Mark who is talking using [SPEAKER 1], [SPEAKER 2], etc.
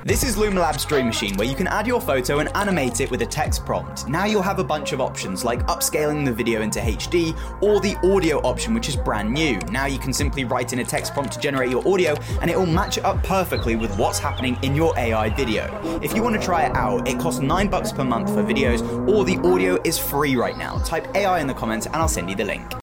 [SPEAKER 1] This is Luma Labs Dream Machine, where you can add your photo and animate it with a text prompt. Now you'll have a bunch of options, like upscaling the video into HD, or the audio option, which is brand new. Now you can simply write in a text prompt to generate your audio, and it will match it up perfectly with what's happening in your AI video. If you want to try it out, it costs $9 per month for videos, or the audio is free right now. Type AI in the comments and I'll send you the link.